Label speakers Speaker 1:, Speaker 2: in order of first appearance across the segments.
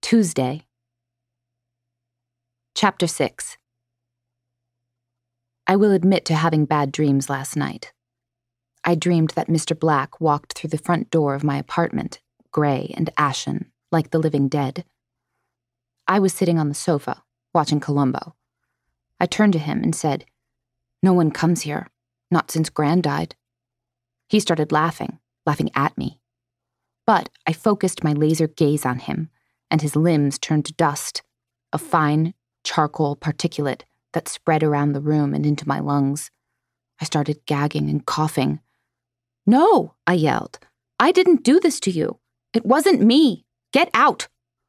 Speaker 1: Tuesday. Chapter 6. I will admit to having bad dreams last night. I dreamed that Mr. Black walked through the front door of my apartment, gray and ashen, like the living dead. I was sitting on the sofa, watching Columbo. I turned to him and said, "No one comes here, not since Gran died." He started laughing at me. But I focused my laser gaze on him, and his limbs turned to dust, a fine charcoal particulate that spread around the room and into my lungs. I started gagging and coughing. "No," I yelled. "I didn't do this to you. It wasn't me. Get out."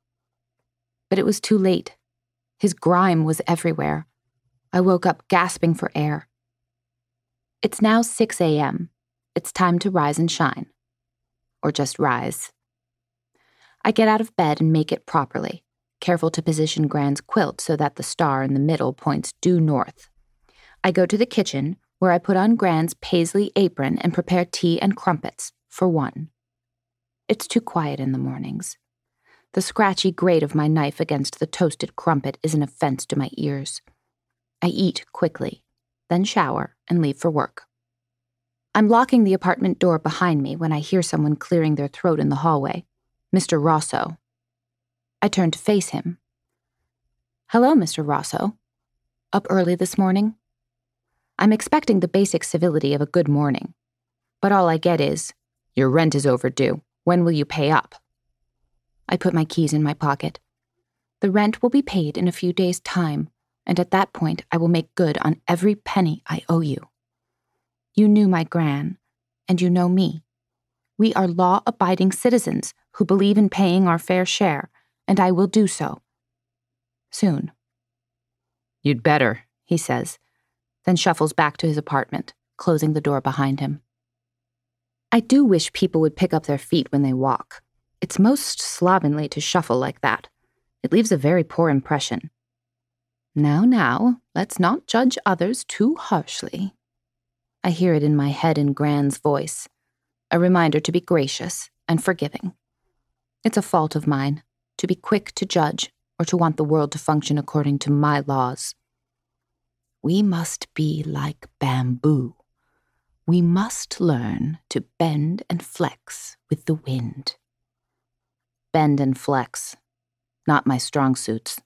Speaker 1: But it was too late. His grime was everywhere. I woke up gasping for air. It's now 6 a.m. It's time to rise and shine. Or just rise. I get out of bed and make it properly, careful to position Gran's quilt so that the star in the middle points due north. I go to the kitchen, where I put on Gran's paisley apron and prepare tea and crumpets, for one. It's too quiet in the mornings. The scratchy grate of my knife against the toasted crumpet is an offense to my ears. I eat quickly, then shower and leave for work. I'm locking the apartment door behind me when I hear someone clearing their throat in the hallway. Mr. Rosso. I turn to face him. "Hello, Mr. Rosso. Up early this morning?" I'm expecting the basic civility of a good morning, but all I get is, "Your rent is overdue. When will you pay up?" I put my keys in my pocket. "The rent will be paid in a few days' time, and at that point I will make good on every penny I owe you. You knew my Gran, and you know me. We are law-abiding citizens who believe in paying our fair share, and I will do so. Soon." "You'd better," he says, then shuffles back to his apartment, closing the door behind him. I do wish people would pick up their feet when they walk. It's most slovenly to shuffle like that. It leaves a very poor impression. Now, let's not judge others too harshly. I hear it in my head in Gran's voice, a reminder to be gracious and forgiving. It's a fault of mine, to be quick to judge or to want the world to function according to my laws. We must be like bamboo. We must learn to bend and flex with the wind. Bend and flex, not my strong suits.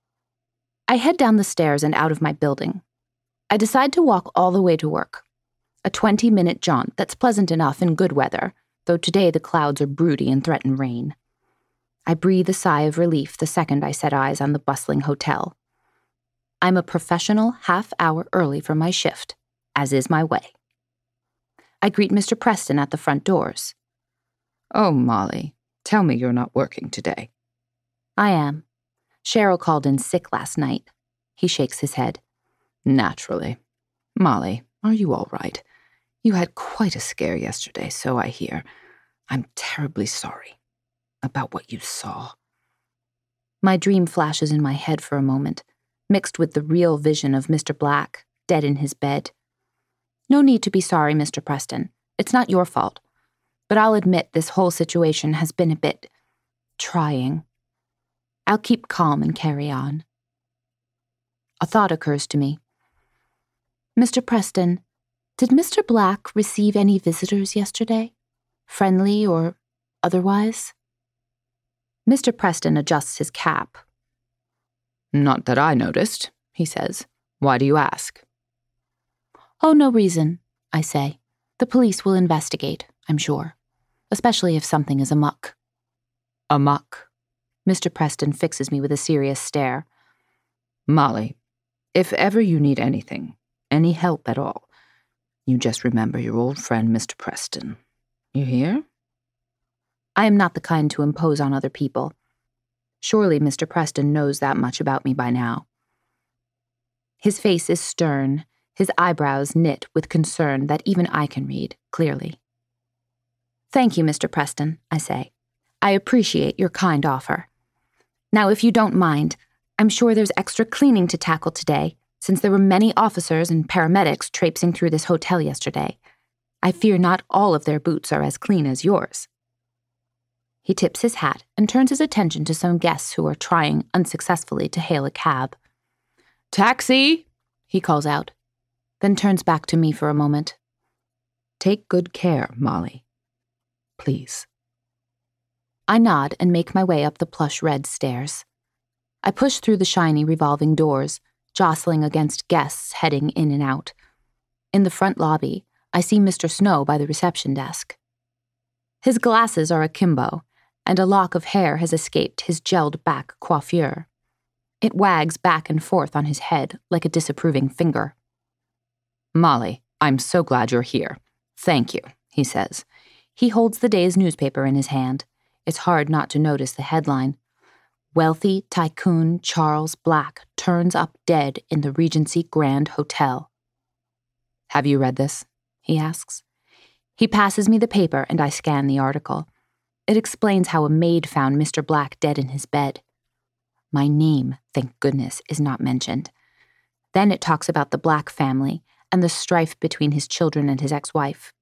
Speaker 1: I head down the stairs and out of my building. I decide to walk all the way to work. A 20-minute jaunt that's pleasant enough in good weather, though today the clouds are broody and threaten rain. I breathe a sigh of relief the second I set eyes on the bustling hotel. I'm a professional half-hour early for my shift, as is my way. I greet Mr. Preston at the front doors.
Speaker 2: "Oh, Molly, tell me you're not working today."
Speaker 1: "I am. Cheryl called in sick last night." He shakes his head.
Speaker 2: "Naturally. Molly, are you all right? You had quite a scare yesterday, so I hear. I'm terribly sorry about what you saw."
Speaker 1: My dream flashes in my head for a moment, mixed with the real vision of Mr. Black, dead in his bed. "No need to be sorry, Mr. Preston. It's not your fault. But I'll admit this whole situation has been a bit trying. I'll keep calm and carry on." A thought occurs to me. "Mr. Preston, did Mr. Black receive any visitors yesterday? Friendly or otherwise?" Mr. Preston adjusts his cap.
Speaker 2: "Not that I noticed," he says. "Why do you ask?"
Speaker 1: "Oh, no reason," I say. "The police will investigate, I'm sure. Especially if something is amuck."
Speaker 2: "Amuck?"
Speaker 1: Mr. Preston fixes me with a serious stare.
Speaker 2: "Molly, if ever you need anything, any help at all, you just remember your old friend Mr. Preston. You hear?"
Speaker 1: I am not the kind to impose on other people. Surely Mr. Preston knows that much about me by now. His face is stern, his eyebrows knit with concern that even I can read clearly. "Thank you, Mr. Preston," I say. "I appreciate your kind offer. Now, if you don't mind, I'm sure there's extra cleaning to tackle today, since there were many officers and paramedics traipsing through this hotel yesterday. I fear not all of their boots are as clean as yours." He tips his hat and turns his attention to some guests who are trying unsuccessfully to hail a cab.
Speaker 2: "Taxi!"
Speaker 1: he calls out, then turns back to me for a moment.
Speaker 2: "Take good care, Molly. Please."
Speaker 1: I nod and make my way up the plush red stairs. I push through the shiny revolving doors, jostling against guests heading in and out. In the front lobby, I see Mr. Snow by the reception desk. His glasses are akimbo, and a lock of hair has escaped his gelled-back coiffure. It wags back and forth on his head like a disapproving finger.
Speaker 2: "Molly, I'm so glad you're here. Thank you," he says.
Speaker 1: He holds the day's newspaper in his hand. It's hard not to notice the headline. "Wealthy tycoon Charles Black turns up dead in the Regency Grand Hotel."
Speaker 2: "Have you read this?" he asks.
Speaker 1: He passes me the paper and I scan the article. It explains how a maid found Mr. Black dead in his bed. My name, thank goodness, is not mentioned. Then it talks about the Black family and the strife between his children and his ex-wife.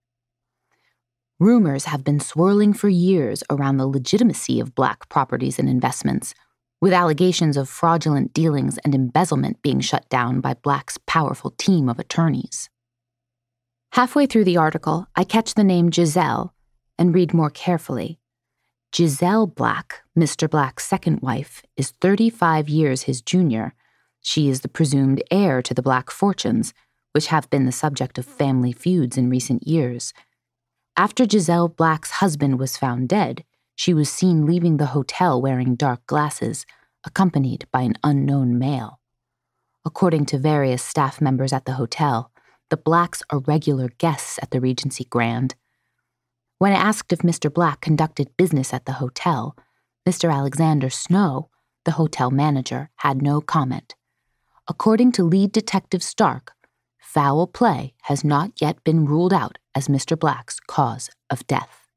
Speaker 1: Rumors have been swirling for years around the legitimacy of Black properties and investments, with allegations of fraudulent dealings and embezzlement being shut down by Black's powerful team of attorneys. Halfway through the article, I catch the name Giselle and read more carefully. Giselle Black, Mr. Black's second wife, is 35 years his junior. She is the presumed heir to the Black fortunes, which have been the subject of family feuds in recent years. After Giselle Black's husband was found dead, she was seen leaving the hotel wearing dark glasses, accompanied by an unknown male. According to various staff members at the hotel, the Blacks are regular guests at the Regency Grand. When asked if Mr. Black conducted business at the hotel, Mr. Alexander Snow, the hotel manager, had no comment. According to lead detective Stark, foul play has not yet been ruled out as Mr. Black's cause of death.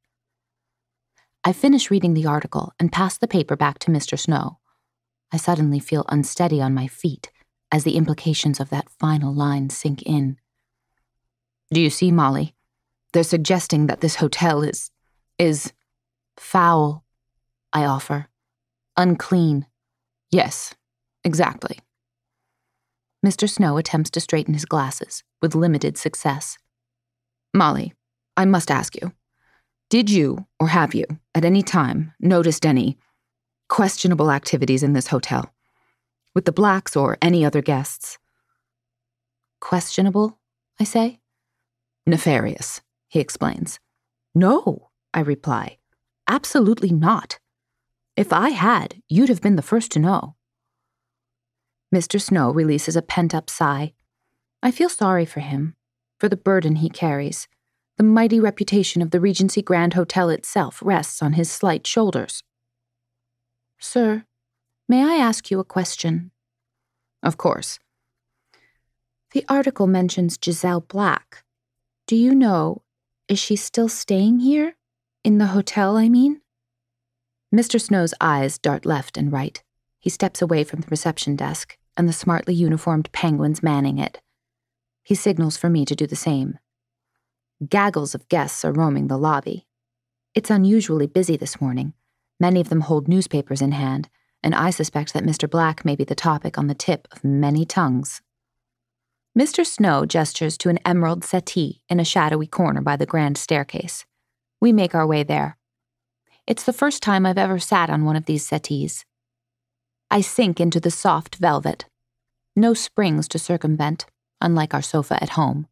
Speaker 1: I finish reading the article and pass the paper back to Mr. Snow. I suddenly feel unsteady on my feet as the implications of that final line sink in.
Speaker 2: "Do you see, Molly? They're suggesting that this hotel is
Speaker 1: foul," I offer. "Unclean."
Speaker 2: "Yes, exactly."
Speaker 1: Mr. Snow attempts to straighten his glasses, with limited success.
Speaker 2: "Molly, I must ask you, did you, or have you, at any time, noticed any questionable activities in this hotel? With the Blacks or any other guests?"
Speaker 1: "Questionable?" I say.
Speaker 2: "Nefarious," he explains.
Speaker 1: "No," I reply. "Absolutely not. If I had, you'd have been the first to know." Mr. Snow releases a pent-up sigh. I feel sorry for him, for the burden he carries. The mighty reputation of the Regency Grand Hotel itself rests on his slight shoulders. "Sir, may I ask you a question?"
Speaker 2: "Of course."
Speaker 1: "The article mentions Giselle Black. Do you know, is she still staying here? In the hotel, I mean?" Mr. Snow's eyes dart left and right. He steps away from the reception desk and the smartly uniformed penguins manning it. He signals for me to do the same. Gaggles of guests are roaming the lobby. It's unusually busy this morning. Many of them hold newspapers in hand, and I suspect that Mr. Black may be the topic on the tip of many tongues. Mr. Snow gestures to an emerald settee in a shadowy corner by the grand staircase. We make our way there. It's the first time I've ever sat on one of these settees. I sink into the soft velvet. No springs to circumvent, unlike our sofa at home.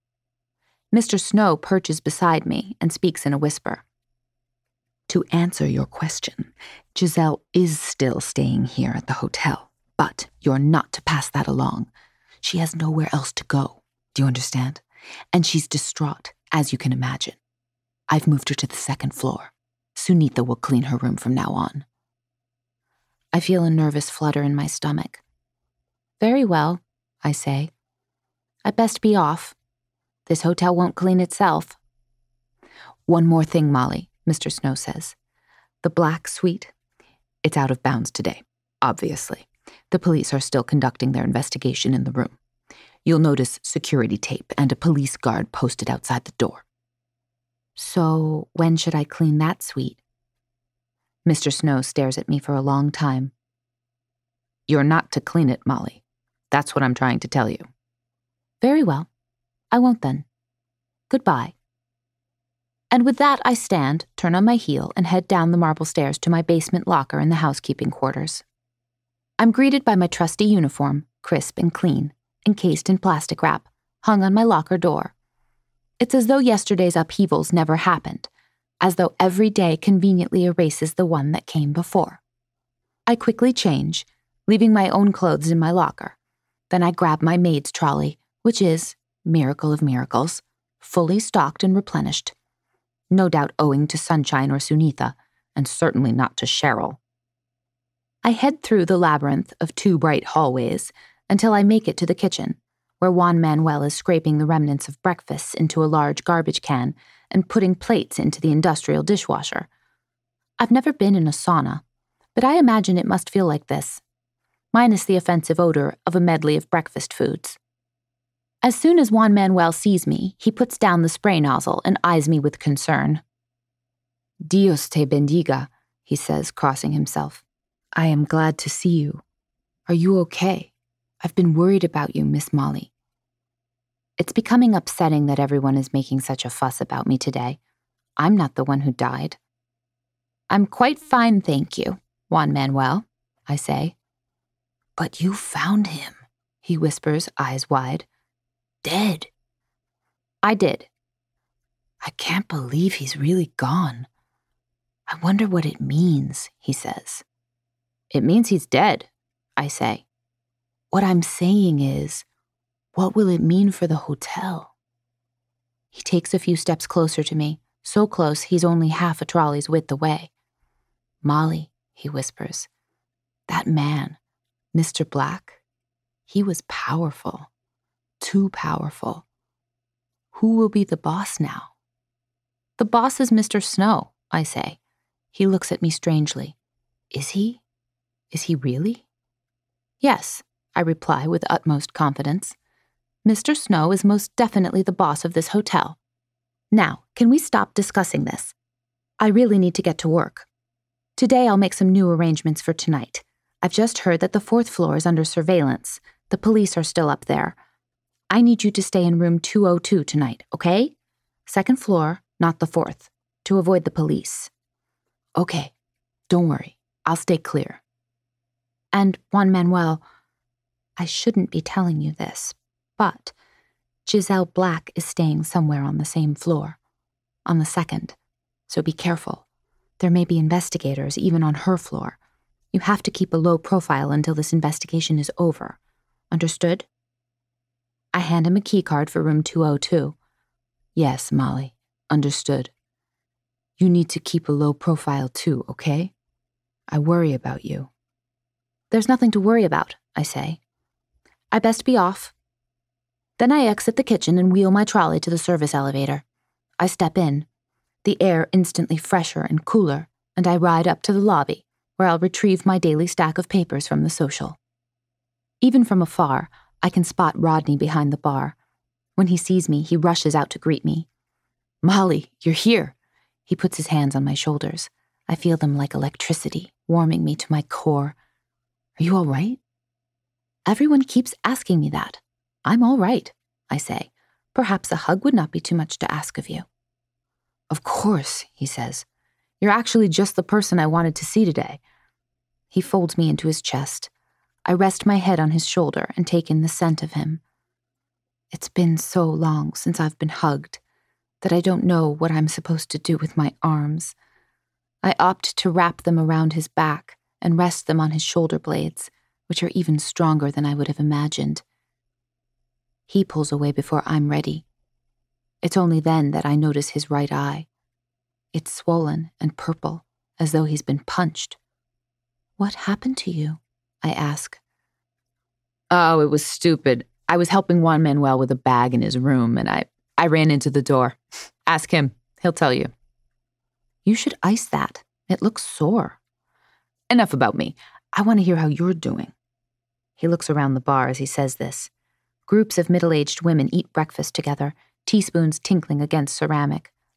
Speaker 1: Mr. Snow perches beside me and speaks in a whisper.
Speaker 2: "To answer your question, Giselle is still staying here at the hotel, but you're not to pass that along. She has nowhere else to go, do you understand? And she's distraught, as you can imagine. I've moved her to the second floor. Sunitha will clean her room from now on."
Speaker 1: I feel a nervous flutter in my stomach. "Very well," I say. "I'd best be off. This hotel won't clean itself."
Speaker 2: "One more thing, Molly," Mr. Snow says. "The Black suite, it's out of bounds today, obviously. The police are still conducting their investigation in the room. You'll notice security tape and a police guard posted outside the door."
Speaker 1: "So when should I clean that suite?" Mr. Snow stares at me for a long time. You're not to clean it, Molly. That's what I'm trying to tell you. Very well. I won't then. Goodbye. And with that, I stand, turn on my heel, and head down the marble stairs to my basement locker in the housekeeping quarters. I'm greeted by my trusty uniform, crisp and clean, encased in plastic wrap, hung on my locker door. It's as though yesterday's upheavals never happened, as though every day conveniently erases the one that came before. I quickly change, leaving my own clothes in my locker. Then I grab my maid's trolley, which is, miracle of miracles, fully stocked and replenished. No doubt owing to Sunshine or Sunitha, and certainly not to Cheryl. I head through the labyrinth of 2 bright hallways until I make it to the kitchen, where Juan Manuel is scraping the remnants of breakfast into a large garbage can and putting plates into the industrial dishwasher. I've never been in a sauna, but I imagine it must feel like this, minus the offensive odor of a medley of breakfast foods. As soon as Juan Manuel sees me, he puts down the spray nozzle and eyes me with concern. Dios te bendiga, he says, crossing himself. I am glad to see you. Are you okay? I've been worried about you, Miss Molly. It's becoming upsetting that everyone is making such a fuss about me today. I'm not the one who died. I'm quite fine, thank you, Juan Manuel, I say. But you found him, he whispers, eyes wide. Dead. I did. I can't believe he's really gone. I wonder what it means, he says. It means he's dead, I say. What I'm saying is, what will it mean for the hotel? He takes a few steps closer to me, so close he's only half a trolley's width away. Molly, he whispers, that man, Mr. Black, he was powerful. Too powerful. Who will be the boss now? The boss is Mr. Snow, I say. He looks at me strangely. Is he? Is he really? Yes, I reply with utmost confidence. Mr. Snow is most definitely the boss of this hotel. Now, can we stop discussing this? I really need to get to work. Today I'll make some new arrangements for tonight. I've just heard that the 4th floor is under surveillance. The police are still up there. I need you to stay in room 202 tonight, okay? 2nd floor, not the 4th, to avoid the police. Okay, don't worry. I'll stay clear. And Juan Manuel, I shouldn't be telling you this, but Giselle Black is staying somewhere on the same floor, on the 2nd, so be careful. There may be investigators even on her floor. You have to keep a low profile until this investigation is over. Understood? I hand him a keycard for room 202. Yes, Molly, understood. You need to keep a low profile too, okay? I worry about you. There's nothing to worry about, I say. I best be off. Then I exit the kitchen and wheel my trolley to the service elevator. I step in, the air instantly fresher and cooler, and I ride up to the lobby, where I'll retrieve my daily stack of papers from the social. Even from afar, I can spot Rodney behind the bar. When he sees me, he rushes out to greet me. Molly, you're here. He puts his hands on my shoulders. I feel them like electricity, warming me to my core. Are you all right? Everyone keeps asking me that. I'm all right, I say. Perhaps a hug would not be too much to ask of you. Of course, he says. You're actually just the person I wanted to see today. He folds me into his chest. I rest my head on his shoulder and take in the scent of him. It's been so long since I've been hugged that I don't know what I'm supposed to do with my arms. I opt to wrap them around his back and rest them on his shoulder blades, which are even stronger than I would have imagined. He pulls away before I'm ready. It's only then that I notice his right eye. It's swollen and purple, as though he's been punched. What happened to you? I ask. Oh, it was stupid. I was helping Juan Manuel with a bag in his room, and I ran into the door. Ask him. He'll tell you. You should ice that. It looks sore. Enough about me. I want to hear how you're doing. He looks around the bar as he says this. Groups of middle-aged women eat breakfast together, teaspoons tinkling against ceramic,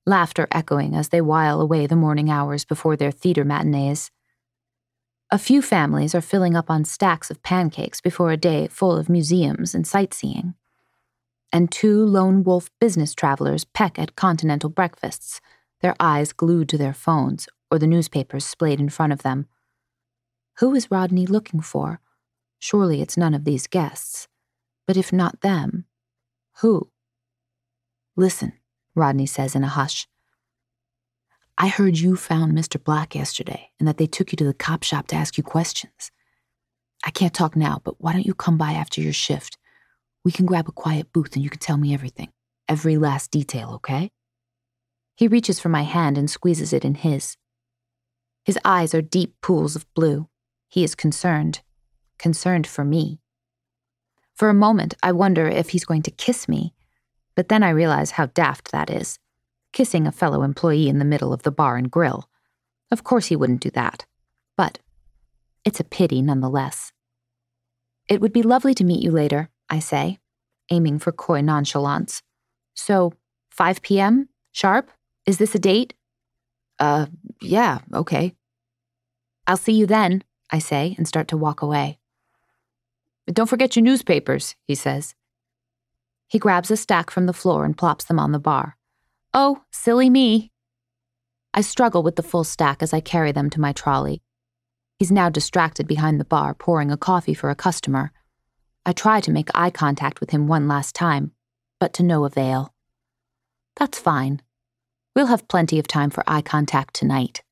Speaker 1: laughter echoing as they while away the morning hours before their theater matinees. A few families are filling up on stacks of pancakes before a day full of museums and sightseeing. And 2 lone wolf business travelers peck at continental breakfasts, their eyes glued to their phones or the newspapers splayed in front of them. Who is Rodney looking for? Surely it's none of these guests. But if not them, who? Listen, Rodney says in a hush. I heard you found Mr. Black yesterday and that they took you to the cop shop to ask you questions. I can't talk now, but why don't you come by after your shift? We can grab a quiet booth and you can tell me everything. Every last detail, okay? He reaches for my hand and squeezes it in his. His eyes are deep pools of blue. He is concerned for me. For a moment, I wonder if he's going to kiss me, but then I realize how daft that is. Kissing a fellow employee in the middle of the bar and grill. Of course he wouldn't do that. But it's a pity nonetheless. It would be lovely to meet you later, I say, aiming for coy nonchalance. So, 5 p.m., sharp? Is this a date? Yeah, okay. I'll see you then, I say, and start to walk away. Don't forget your newspapers, he says. He grabs a stack from the floor and plops them on the bar. Oh, silly me. I struggle with the full stack as I carry them to my trolley. He's now distracted behind the bar, pouring a coffee for a customer. I try to make eye contact with him one last time, but to no avail. That's fine. We'll have plenty of time for eye contact tonight.